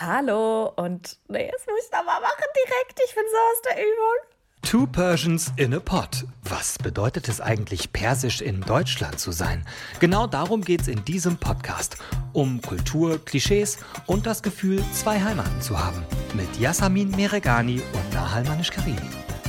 Hallo und nee, das muss ich aber machen direkt. Ich bin so aus der Übung. Two Persians in a Pod. Was bedeutet es eigentlich, persisch in Deutschland zu sein? Genau darum geht's in diesem Podcast. Um Kultur, Klischees und das Gefühl, zwei Heimaten zu haben. Mit Yasamin Meregani und Nahal Manish-Karimi.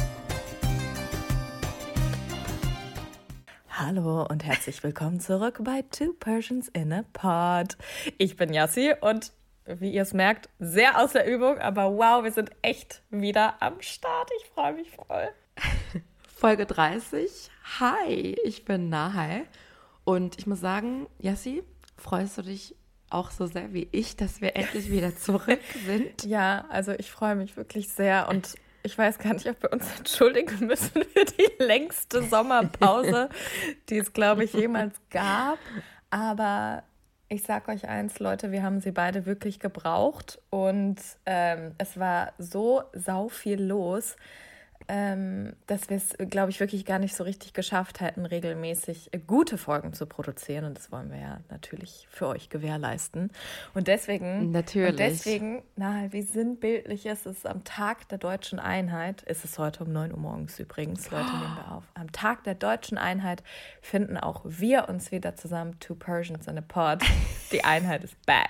Hallo und herzlich willkommen zurück bei Two Persians in a Pod. Ich bin Yassi und wie ihr es merkt, sehr aus der Übung, aber wow, wir sind echt wieder am Start. Ich freue mich voll. Folge 30. Hi, ich bin Nahal und ich muss sagen, Yassi, freust du dich auch so sehr wie ich, dass wir endlich wieder zurück sind? Ja, also ich freue mich wirklich sehr und ich weiß gar nicht, ob wir uns entschuldigen müssen für die längste Sommerpause, die es, glaube ich, jemals gab. Aber ich sag euch eins, Leute, wir haben sie beide wirklich gebraucht und es war so sau viel los, dass wir es, glaube ich, wirklich gar nicht so richtig geschafft hätten, regelmäßig gute Folgen zu produzieren. Und das wollen wir ja natürlich für euch gewährleisten. Und deswegen, wie sinnbildlich ist es, am Tag der Deutschen Einheit, ist es heute um 9 Uhr morgens übrigens, Leute, nehmen wir auf, am Tag der Deutschen Einheit finden auch wir uns wieder zusammen, Two Persians in a Pod. Die Einheit ist back.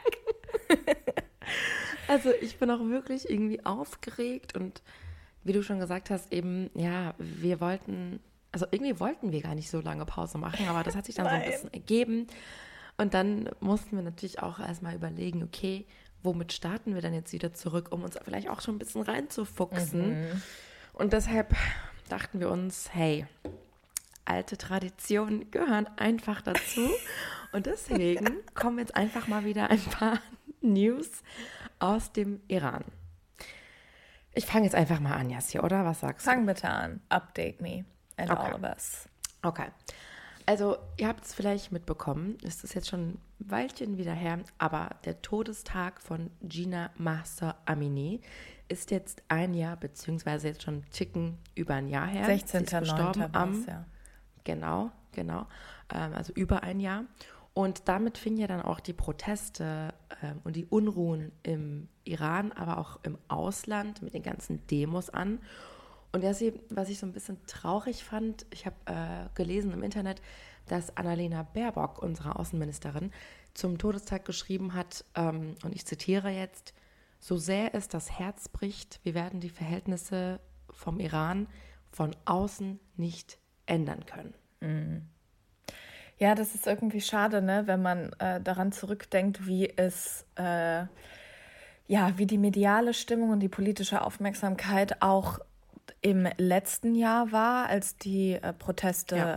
Also ich bin auch wirklich irgendwie aufgeregt und wie du schon gesagt hast, eben, ja, irgendwie wollten wir gar nicht so lange Pause machen, aber das hat sich dann so ein bisschen ergeben. Und dann mussten wir natürlich auch erstmal überlegen, okay, womit starten wir dann jetzt wieder zurück, um uns vielleicht auch schon ein bisschen reinzufuchsen. Und deshalb dachten wir uns, hey, alte Traditionen gehören einfach dazu. Und deswegen kommen jetzt einfach mal wieder ein paar News aus dem Iran. Ich fange jetzt einfach mal an, Yassi, oder? Was sagst du? Fang bitte an. Update me and all of us. Okay. Also, ihr habt es vielleicht mitbekommen, es ist jetzt schon ein Weilchen wieder her, aber der Todestag von Gina Mahsa Amini ist jetzt ein Jahr, beziehungsweise jetzt schon ein Ticken über ein Jahr her. 16.09. war es, ja. Genau. Also über ein Jahr. Und damit fingen ja dann auch die Proteste und die Unruhen im Iran, aber auch im Ausland mit den ganzen Demos an. Und was ich so ein bisschen traurig fand, ich habe gelesen im Internet, dass Annalena Baerbock, unsere Außenministerin, zum Todestag geschrieben hat, und ich zitiere jetzt, so sehr es das Herz bricht, wir werden die Verhältnisse vom Iran von außen nicht ändern können. Mhm. Ja, das ist irgendwie schade, ne, wenn man daran zurückdenkt, wie die mediale Stimmung und die politische Aufmerksamkeit auch im letzten Jahr war, als die Proteste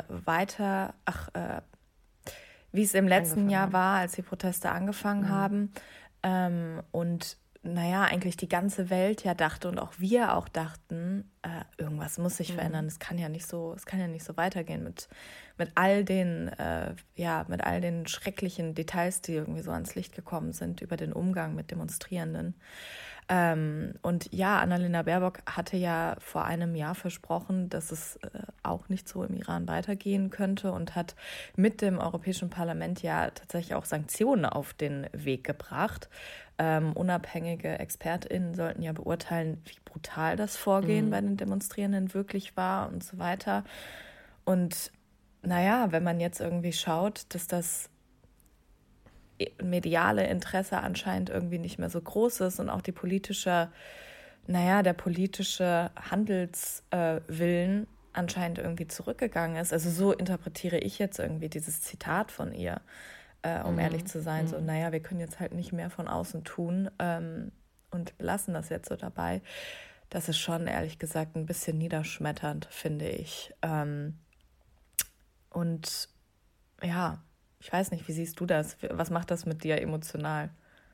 wie es im letzten Jahr war, als die Proteste angefangen haben. Und eigentlich die ganze Welt ja dachte und auch wir auch dachten, irgendwas muss sich verändern. Es kann ja nicht so weitergehen mit all den schrecklichen Details, die irgendwie so ans Licht gekommen sind über den Umgang mit Demonstrierenden. Und ja, Annalena Baerbock hatte ja vor einem Jahr versprochen, dass es auch nicht so im Iran weitergehen könnte und hat mit dem Europäischen Parlament ja tatsächlich auch Sanktionen auf den Weg gebracht. Unabhängige ExpertInnen sollten ja beurteilen, wie brutal das Vorgehen bei den Demonstrierenden wirklich war und so weiter. Und wenn man jetzt irgendwie schaut, dass das mediale Interesse anscheinend irgendwie nicht mehr so groß ist und auch der politische Handelswillen anscheinend irgendwie zurückgegangen ist. Also so interpretiere ich jetzt irgendwie dieses Zitat von ihr, um ehrlich zu sein. So, wir können jetzt halt nicht mehr von außen tun und belassen das jetzt so dabei. Das ist schon, ehrlich gesagt, ein bisschen niederschmetternd, finde ich. Und ja, ich weiß nicht, wie siehst du das? Was macht das mit dir emotional?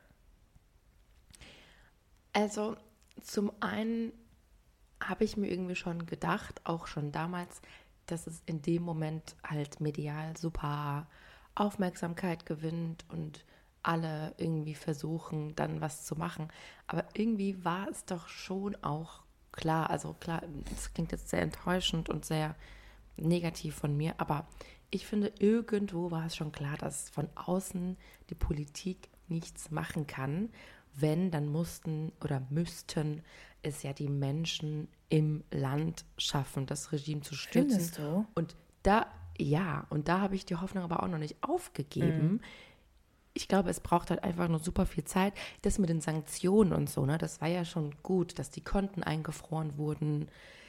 Also zum einen habe ich mir irgendwie schon gedacht, auch schon damals, dass es in dem Moment halt medial super Aufmerksamkeit gewinnt und alle irgendwie versuchen, dann was zu machen. Aber irgendwie war es doch schon auch klar, also klar, es klingt jetzt sehr enttäuschend und sehr negativ von mir, aber ich finde, irgendwo war es schon klar, dass von außen die Politik nichts machen kann, wenn, dann müssten es ja die Menschen im Land schaffen, das Regime zu stürzen. Findest du? Und da habe ich die Hoffnung aber auch noch nicht aufgegeben. Ich glaube, es braucht halt einfach nur super viel Zeit. Das mit den Sanktionen und so, ne, das war ja schon gut, dass die Konten eingefroren wurden,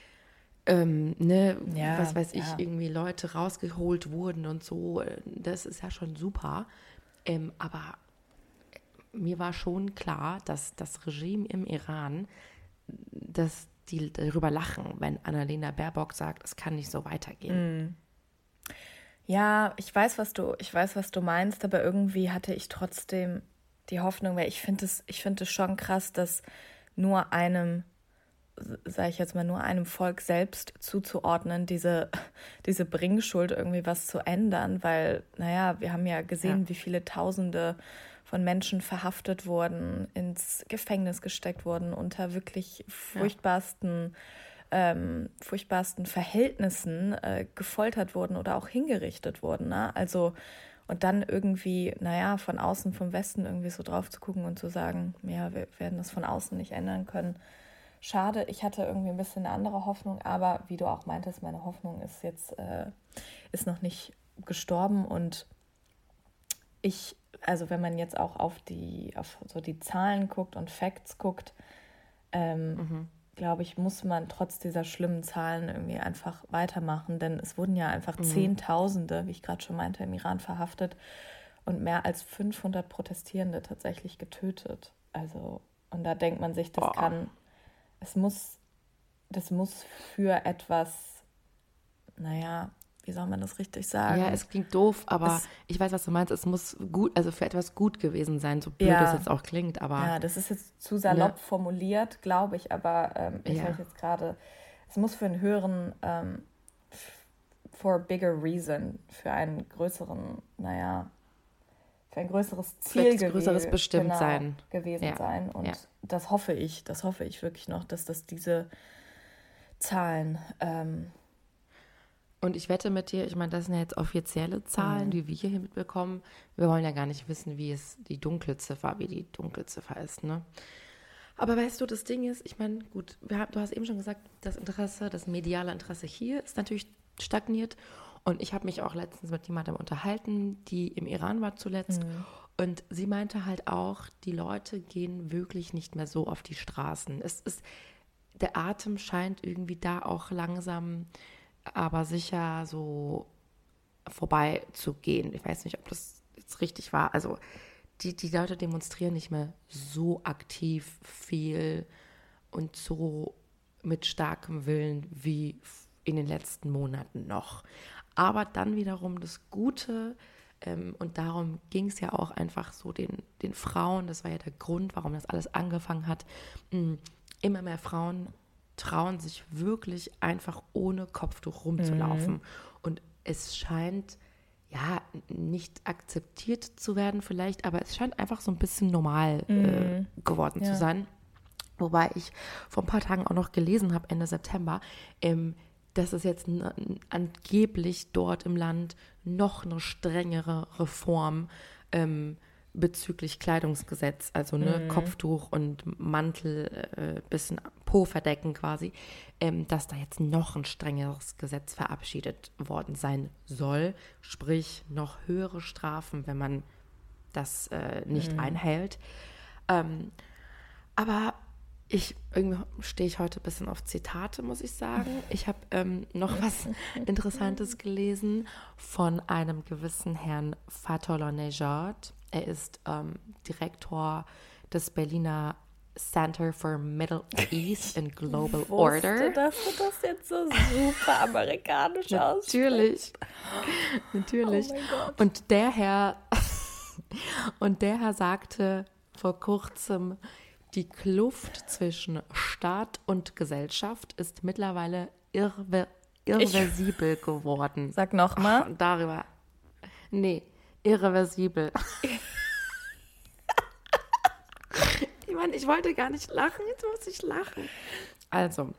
was weiß ich, irgendwie Leute rausgeholt wurden und so. Das ist ja schon super. Aber mir war schon klar, dass das Regime im Iran, dass die darüber lachen, wenn Annalena Baerbock sagt, es kann nicht so weitergehen. Ja, ich weiß, was du meinst, aber irgendwie hatte ich trotzdem die Hoffnung, weil ich finde es schon krass, dass nur einem Volk selbst zuzuordnen, diese Bringschuld irgendwie was zu ändern, weil, wir haben ja gesehen, wie viele Tausende von Menschen verhaftet wurden, ins Gefängnis gesteckt wurden, unter wirklich furchtbarsten Verhältnissen gefoltert wurden oder auch hingerichtet wurden. Ne? Also, und dann irgendwie, von außen, vom Westen irgendwie so drauf zu gucken und zu sagen, ja, wir werden das von außen nicht ändern können. Schade, ich hatte irgendwie ein bisschen eine andere Hoffnung, aber wie du auch meintest, meine Hoffnung ist jetzt, ist noch nicht gestorben und also wenn man jetzt auch auf so die Zahlen guckt und Facts guckt, glaube ich, muss man trotz dieser schlimmen Zahlen irgendwie einfach weitermachen, denn es wurden ja einfach Zehntausende, wie ich gerade schon meinte, im Iran verhaftet und mehr als 500 Protestierende tatsächlich getötet. Also, und da denkt man sich, das muss für etwas, wie soll man das richtig sagen? Ja, es klingt doof, aber ich weiß, was du meinst. Es muss für etwas gut gewesen sein, so blöd das jetzt auch klingt. Aber ja, das ist jetzt zu salopp formuliert, glaube ich, aber es muss für einen höheren, for a bigger reason, für einen größeren, für ein größeres Ziel größeres Bestimmtsein gewesen sein. Und das hoffe ich wirklich noch, dass das diese Zahlen und ich wette mit dir, ich meine, das sind ja jetzt offizielle Zahlen, die wir hier mitbekommen. Wir wollen ja gar nicht wissen, wie die Dunkelziffer ist, ne? Aber weißt du, das Ding ist, ich meine, gut, du hast eben schon gesagt, das mediale Interesse hier ist natürlich stagniert. Und ich habe mich auch letztens mit jemandem unterhalten, die im Iran war zuletzt. Und sie meinte halt auch, die Leute gehen wirklich nicht mehr so auf die Straßen. Der Atem scheint irgendwie da auch langsam aber sicher so vorbei zu gehen. Ich weiß nicht, ob das jetzt richtig war. Also die Leute demonstrieren nicht mehr so aktiv viel und so mit starkem Willen wie in den letzten Monaten noch. Aber dann wiederum das Gute, und darum ging es ja auch einfach so den Frauen, das war ja der Grund, warum das alles angefangen hat, immer mehr Frauen trauen sich wirklich einfach ohne Kopftuch rumzulaufen. Und es scheint nicht akzeptiert zu werden vielleicht, aber es scheint einfach so ein bisschen normal geworden zu sein. Wobei ich vor ein paar Tagen auch noch gelesen habe, Ende September, dass es jetzt angeblich dort im Land noch eine strengere Reform bezüglich Kleidungsgesetz, also Kopftuch und Mantel, bisschen Po verdecken quasi, dass da jetzt noch ein strengeres Gesetz verabschiedet worden sein soll, sprich noch höhere Strafen, wenn man das nicht einhält. Aber irgendwie stehe ich heute ein bisschen auf Zitate, muss ich sagen. Ich habe noch was Interessantes gelesen von einem gewissen Herrn Fatollah Nejad. Er ist Direktor des Berliner Center for Middle East and Global Order. Dass du das jetzt so super amerikanisch aussprichst. Natürlich. Oh mein Gott. Und der Herr sagte vor kurzem, die Kluft zwischen Staat und Gesellschaft ist mittlerweile irreversibel geworden. Sag nochmal. Darüber. Nee, irreversibel. Ich meine, ich wollte gar nicht lachen, jetzt muss ich lachen. Also,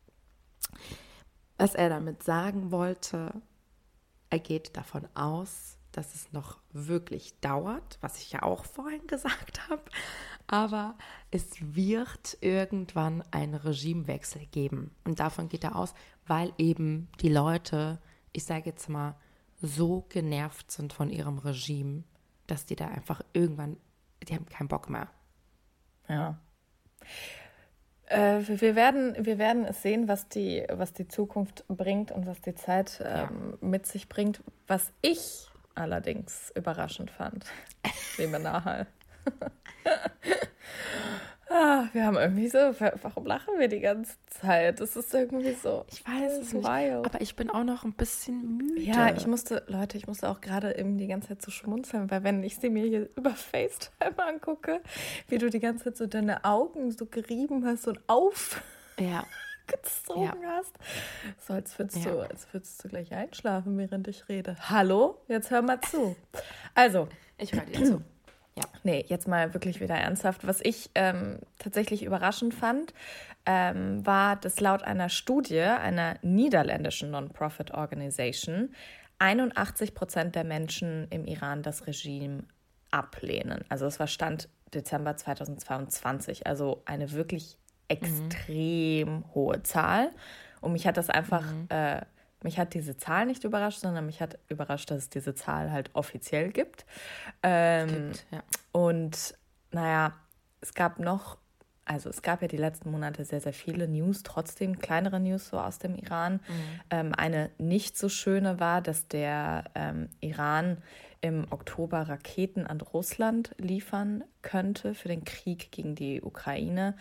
was er damit sagen wollte, er geht davon aus, dass es noch wirklich dauert, was ich ja auch vorhin gesagt habe, Aber es wird irgendwann einen Regimewechsel geben. Und davon geht er aus, weil eben die Leute, ich sage jetzt mal, so genervt sind von ihrem Regime, dass die da einfach irgendwann, die haben keinen Bock mehr. Ja. Wir werden es sehen, was die Zukunft bringt und was die Zeit mit sich bringt. Was ich allerdings überraschend fand, liebe Nahal. Wir haben irgendwie so, warum lachen wir die ganze Zeit? Das ist irgendwie so, ich weiß es nicht, aber ich bin auch noch ein bisschen müde. Ja, ich musste auch gerade eben die ganze Zeit so schmunzeln, weil wenn ich sie mir hier über FaceTime angucke, wie du die ganze Zeit so deine Augen so gerieben hast und aufgezogen hast, so als würdest du gleich einschlafen, während ich rede. Hallo? Jetzt hör mal zu. Also. Ich höre dir zu. Ja. Nee, jetzt mal wirklich wieder ernsthaft. Was ich tatsächlich überraschend fand, war, dass laut einer Studie einer niederländischen Non-Profit-Organisation 81% der Menschen im Iran das Regime ablehnen. Also es war Stand Dezember 2022, also eine wirklich extrem hohe Zahl. Und mich hat das einfach... Mich hat diese Zahl nicht überrascht, sondern mich hat überrascht, dass es diese Zahl halt offiziell gibt. Und naja, es gab ja die letzten Monate sehr, sehr viele News, trotzdem kleinere News so aus dem Iran. Eine nicht so schöne war, dass der Iran im Oktober Raketen an Russland liefern könnte für den Krieg gegen die Ukraine,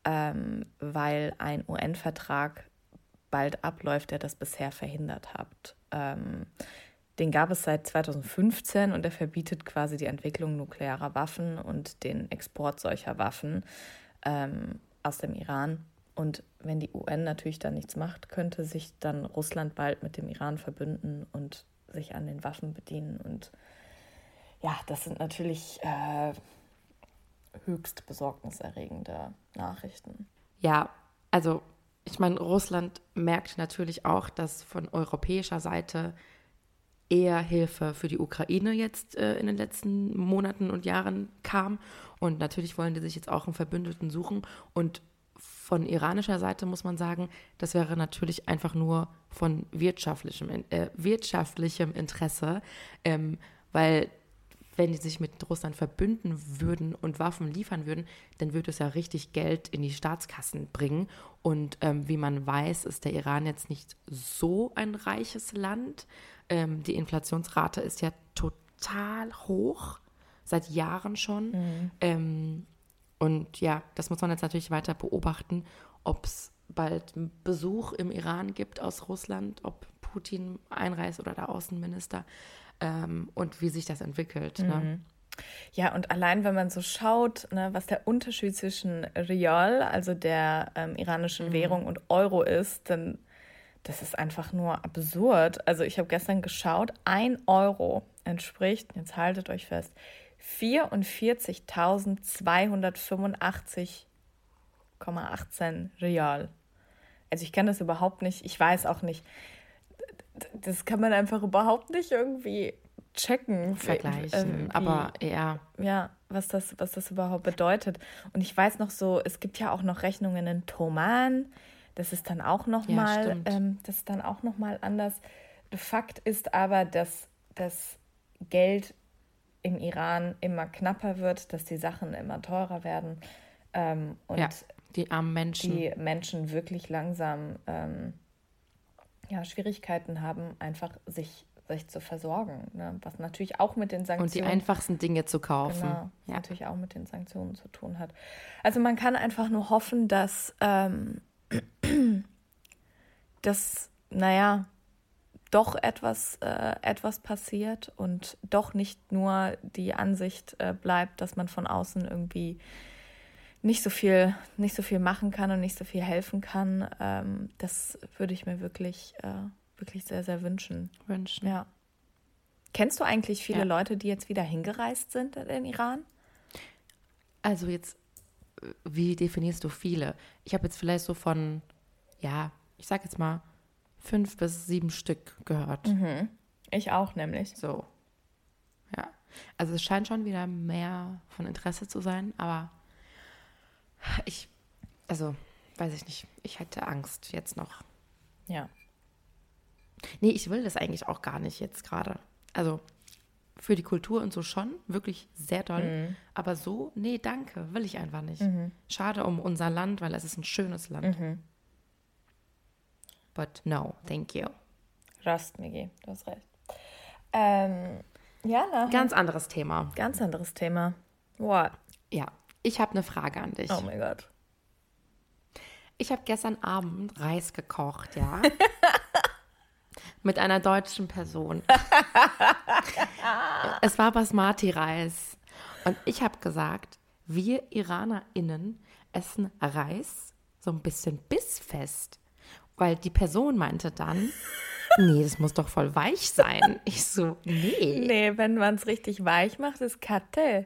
weil ein UN-Vertrag bald abläuft, der das bisher verhindert hat. Den gab es seit 2015 und der verbietet quasi die Entwicklung nuklearer Waffen und den Export solcher Waffen aus dem Iran. Und wenn die UN natürlich dann nichts macht, könnte sich dann Russland bald mit dem Iran verbünden und sich an den Waffen bedienen. Und ja, das sind natürlich höchst besorgniserregende Nachrichten. Ja, also ich meine, Russland merkt natürlich auch, dass von europäischer Seite eher Hilfe für die Ukraine jetzt in den letzten Monaten und Jahren kam. Und natürlich wollen die sich jetzt auch einen Verbündeten suchen. Und von iranischer Seite muss man sagen, das wäre natürlich einfach nur von wirtschaftlichem Interesse, weil wenn die sich mit Russland verbünden würden und Waffen liefern würden, dann würde es ja richtig Geld in die Staatskassen bringen. Und wie man weiß, ist der Iran jetzt nicht so ein reiches Land. Die Inflationsrate ist ja total hoch, seit Jahren schon. Und ja, das muss man jetzt natürlich weiter beobachten, ob es bald einen Besuch im Iran gibt aus Russland, ob Putin einreist oder der Außenminister. Und wie sich das entwickelt. Ne? Ja, und allein, wenn man so schaut, ne, was der Unterschied zwischen Rial, also der iranischen Währung, und Euro ist, dann das ist einfach nur absurd. Also ich habe gestern geschaut, 1 Euro entspricht, jetzt haltet euch fest, 44.285,18 Rial. Also ich kann das überhaupt nicht, ich weiß auch nicht, das kann man einfach überhaupt nicht irgendwie checken. Vergleichen, aber ja. Ja, was das überhaupt bedeutet. Und ich weiß noch so, es gibt ja auch noch Rechnungen in Toman, das ist dann auch nochmal anders. Fakt ist aber, dass das Geld im Iran immer knapper wird, dass die Sachen immer teurer werden. Und ja, die armen Menschen. Die Menschen wirklich langsam Schwierigkeiten haben, einfach sich zu versorgen. Ne? Was natürlich auch mit den Sanktionen... Und die einfachsten Dinge zu kaufen. Genau, was natürlich auch mit den Sanktionen zu tun hat. Also man kann einfach nur hoffen, dass doch etwas passiert und doch nicht nur die Ansicht bleibt, dass man von außen irgendwie nicht so viel machen kann und nicht so viel helfen kann. Das würde ich mir wirklich sehr, sehr wünschen. Ja. Kennst du eigentlich viele Leute, die jetzt wieder hingereist sind in den Iran? Also jetzt, wie definierst du viele? Ich habe jetzt vielleicht so von, ich sag jetzt mal 5 bis 7 Stück gehört. Ich auch nämlich. So, ja. Also es scheint schon wieder mehr von Interesse zu sein, aber weiß ich nicht. Ich hätte Angst jetzt noch. Ja. Nee, ich will das eigentlich auch gar nicht jetzt gerade. Also für die Kultur und so schon, wirklich sehr doll. Aber so, nee, danke, will ich einfach nicht. Schade um unser Land, weil es ist ein schönes Land. But no, thank you. Rast, Migi, du hast recht. Ja, Ganz anderes Thema. ganz anderes Thema. What? Ja, ich habe eine Frage an dich. Oh mein Gott. Ich habe gestern Abend Reis gekocht, ja. Mit einer deutschen Person. Es war Basmati-Reis. Und ich habe gesagt, wir IranerInnen essen Reis so ein bisschen bissfest. Weil die Person meinte dann, nee, das muss doch voll weich sein. Ich so, nee. Nee, wenn man es richtig weich macht, ist Katte.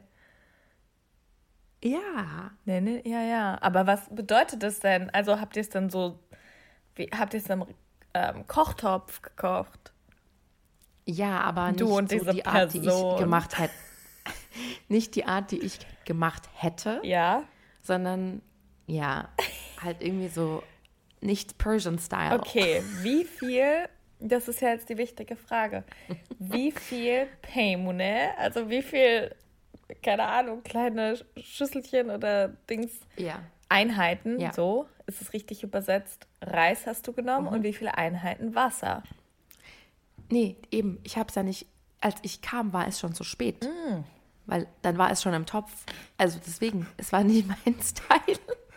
Ja. Nee, ja. Aber was bedeutet das denn? Also habt ihr es dann so, habt ihr es im Kochtopf gekocht? Ja, aber nicht Du und so diese die Art, die ich Person. gemacht hätte. Nicht die Art, die ich gemacht hätte, Ja. sondern ja, halt irgendwie so nicht Persian-Style. Okay, wie viel, das ist ja jetzt die wichtige Frage, wie viel Peymune, also wie viel, keine Ahnung, kleine Schüsselchen oder Dings, Ja. Einheiten, Ja. so ist es richtig übersetzt, Reis hast du genommen und wie viele Einheiten Wasser? Nee, eben, ich habe es ja nicht, als ich kam, war es schon zu spät. Weil dann war es schon im Topf. Also deswegen, es war nicht mein Style.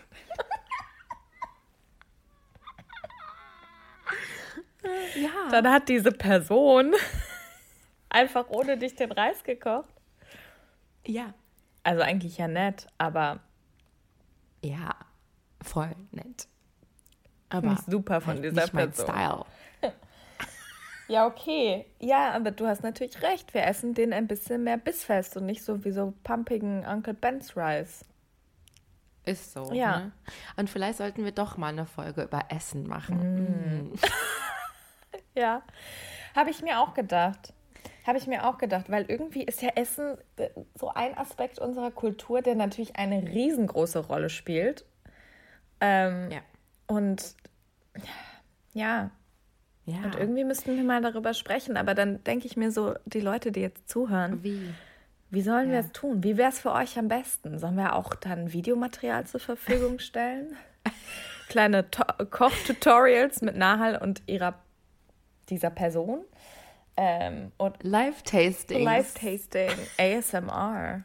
Ja. Dann hat diese Person einfach ohne dich den Reis gekocht. Ja. Also eigentlich ja nett, aber Ja, voll nett. Aber finde ich super von halt dieser nicht mein Person. Style. Ja, okay. Ja, aber du hast natürlich recht. Wir essen den ein bisschen mehr bissfest und nicht so wie so pumpigen Uncle Ben's Rice. Ist so. Ja. Ne? Und vielleicht sollten wir doch mal eine Folge über Essen machen. Ja, habe ich mir auch gedacht. Weil irgendwie ist ja Essen so ein Aspekt unserer Kultur, der natürlich eine riesengroße Rolle spielt. Ja. Und ja, Ja. und irgendwie müssten wir mal darüber sprechen. Aber dann denke ich mir so, die Leute, die jetzt zuhören, wie sollen wir Ja. es tun? Wie wäre es für euch am besten? Sollen wir auch dann Videomaterial zur Verfügung stellen? Kleine Kochtutorials mit Nahal und dieser Person? Und Live-Tasting. Live-Tasting, ASMR.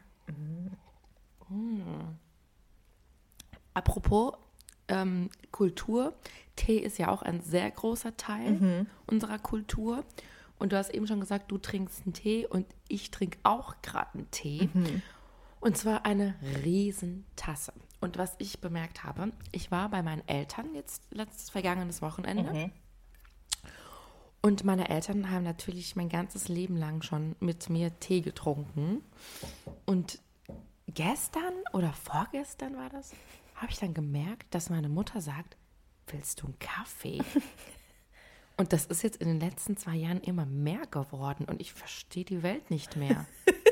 Apropos Kultur, Tee ist ja auch ein sehr großer Teil unserer Kultur. Und du hast eben schon gesagt, du trinkst einen Tee und ich trinke auch gerade einen Tee. Und zwar eine Riesentasse. Und was ich bemerkt habe, ich war bei meinen Eltern jetzt letztes vergangenes Wochenende. Und meine Eltern haben natürlich mein ganzes Leben lang schon mit mir Tee getrunken. Und gestern oder vorgestern war das, habe ich dann gemerkt, dass meine Mutter sagt, willst du einen Kaffee? Und das ist jetzt in den letzten 2 Jahren immer mehr geworden und ich verstehe die Welt nicht mehr.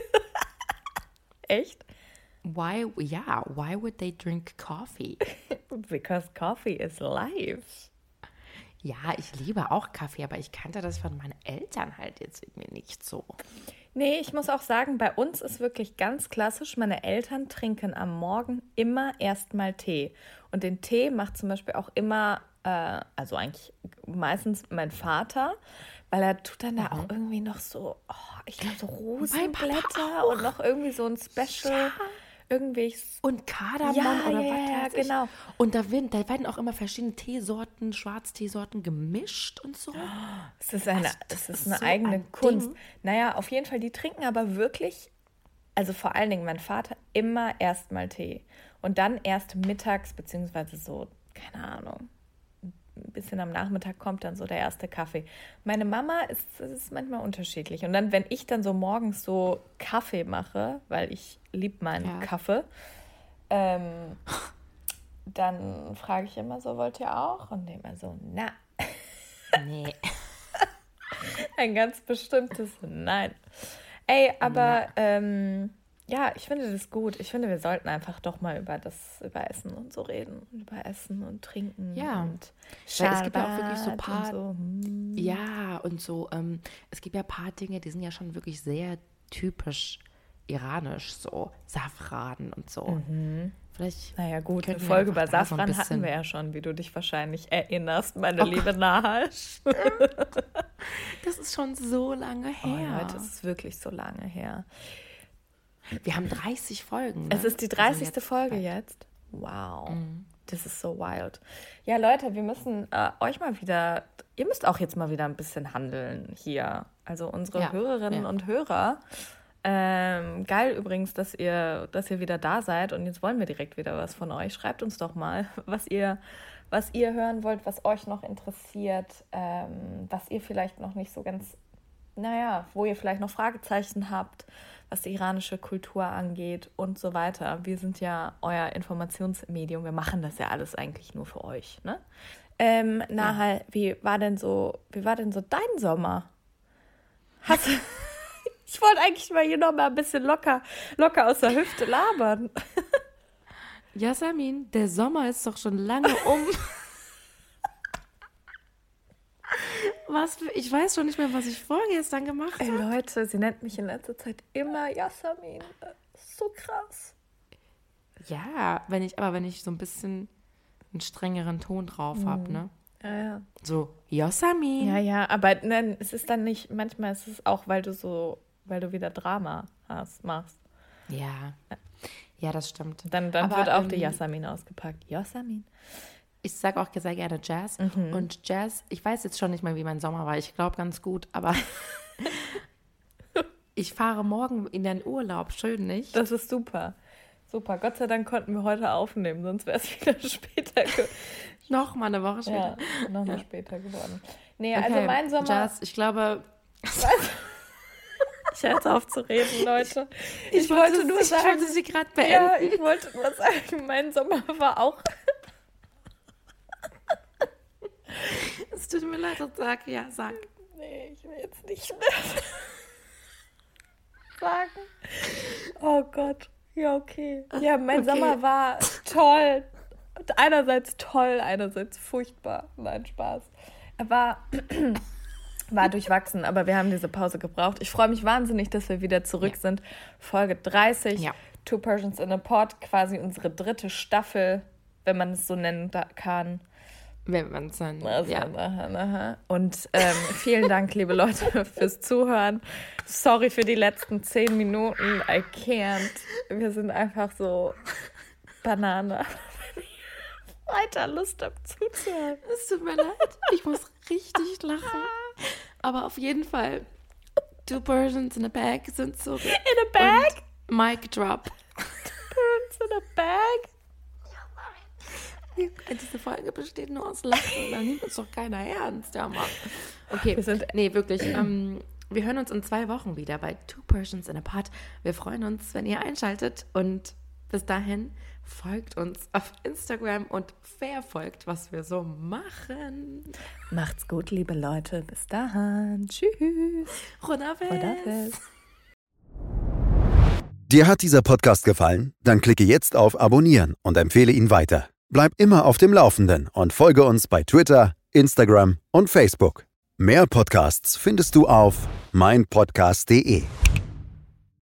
Echt? Why would they drink coffee? Because coffee is life. Ja, ich liebe auch Kaffee, aber ich kannte das von meinen Eltern halt jetzt irgendwie nicht so. Nee, ich muss auch sagen, bei uns ist wirklich ganz klassisch, meine Eltern trinken am Morgen immer erstmal Tee. Und den Tee macht zum Beispiel auch immer, also eigentlich meistens mein Vater, weil er tut dann da auch irgendwie noch so, ich glaube so Rosenblätter und noch irgendwie so ein Special, irgendwie. Und Kardamom Ja, oder ja, was ja, weiß ich. genau. Und da werden auch immer verschiedene Teesorten, Schwarzteesorten gemischt und so. Es ist eine so eigene ein Kunst. Ding. Naja, auf jeden Fall, die trinken aber wirklich, also vor allen Dingen mein Vater, immer erstmal Tee. Und dann erst mittags, beziehungsweise so, keine Ahnung, ein bisschen am Nachmittag kommt dann so der erste Kaffee. Meine Mama ist manchmal unterschiedlich. Und dann, wenn ich dann so morgens so Kaffee mache, weil ich liebe meinen Kaffee, dann frage ich immer so, wollt ihr auch? Und die immer so, na. Nee. Ein ganz bestimmtes Nein. Ey, aber Ja, ich finde das gut. Ich finde, wir sollten einfach doch mal über Essen und so reden. Über Essen und Trinken. Ja. Und Weil es gibt ja auch wirklich so ein paar, so. ja, und so, es gibt ja ein paar Dinge, die sind ja schon wirklich sehr typisch iranisch, so Safran und so. Vielleicht Naja gut, eine könnten wir Folge über einfach da so ein Safran hatten bisschen- wir ja schon, wie du dich wahrscheinlich erinnerst, meine liebe Nahal. Das ist schon so lange Oh, her. Leute, es ist wirklich so lange her. Wir haben 30 Folgen. Ne? Es ist die Wir sind 30. jetzt Folge bald- jetzt. Wow. Das ist so wild. Ja, Leute, wir müssen euch mal wieder, ihr müsst auch jetzt mal wieder ein bisschen handeln hier. Also unsere Ja, Hörerinnen ja. und Hörer. Geil übrigens, dass ihr wieder da seid und jetzt wollen wir direkt wieder was von euch. Schreibt uns doch mal, was ihr hören wollt, was euch noch interessiert, was ihr vielleicht noch nicht so ganz, wo ihr vielleicht noch Fragezeichen habt, was die iranische Kultur angeht und so weiter. Wir sind ja euer Informationsmedium. Wir machen das ja alles eigentlich nur für euch, ne? Nahal, wie war denn so dein Sommer? Ich wollte eigentlich mal hier noch mal ein bisschen locker aus der Hüfte labern. Yasamin, der Sommer ist doch schon lange um. Ich weiß schon nicht mehr, was ich vorgestern gemacht Ey, habe. Leute, sie nennt mich in letzter Zeit immer Yasamin. Das ist so krass. Ja, wenn ich so ein bisschen einen strengeren Ton drauf habe, ne? Ja. So, Yasamin. Ja, aber nein, es ist dann nicht, manchmal ist es auch, weil du wieder Drama machst. Ja, das stimmt. Dann Aber, wird auch die Yasamin ausgepackt. Yasamin. Ich sage auch sehr gerne Jazz. Und Jazz, ich weiß jetzt schon nicht mehr, wie mein Sommer war. Ich glaube ganz gut, aber ich fahre morgen in den Urlaub. Schön, nicht? Das ist super. Super. Gott sei Dank konnten wir heute aufnehmen, sonst wäre es wieder später Noch mal eine Woche später. Ja, nochmal später geworden. Nee, Okay, also mein Sommer... Jazz, ich glaube... Ich höre jetzt auf zu reden, Leute. Ich wollte nur sagen... Ich wollte sie gerade beenden. Ja, ich wollte nur sagen, mein Sommer war auch... Es tut mir leid, sag. Nee, ich will jetzt nicht mehr sagen. Oh Gott. Ja, okay. Ja, mein Okay. Sommer war toll. Einerseits toll, einerseits furchtbar. Nein, Spaß. Er war durchwachsen, aber wir haben diese Pause gebraucht. Ich freue mich wahnsinnig, dass wir wieder zurück sind. Folge 30, Ja. Two Persians in a Pod, quasi unsere 3. Staffel, wenn man es so nennen kann. Wenn man es dann... Also, ja. Und vielen Dank, liebe Leute, fürs Zuhören. Sorry für die letzten 10 Minuten. I can't. Wir sind einfach so Banane. Weiter Lust habe zuzuhören. Es tut mir leid. Ich muss richtig lachen. Aber auf jeden Fall, Two Persians in a Bag sind so... In a bag? Und Mic Drop. Birds in a bag? Diese Folge besteht nur aus Lachen. Da nimmt uns doch keiner ernst, ja, Mann. Okay, Wir sind- nee, wirklich. Wir hören uns in 2 Wochen wieder bei Two Persians in a Pod. Wir freuen uns, wenn ihr einschaltet. Und bis dahin folgt uns auf Instagram und verfolgt, was wir so machen. Macht's gut, liebe Leute. Bis dahin. Tschüss. Rodafes. Dir hat dieser Podcast gefallen? Dann klicke jetzt auf Abonnieren und empfehle ihn weiter. Bleib immer auf dem Laufenden und folge uns bei Twitter, Instagram und Facebook. Mehr Podcasts findest du auf meinpodcast.de.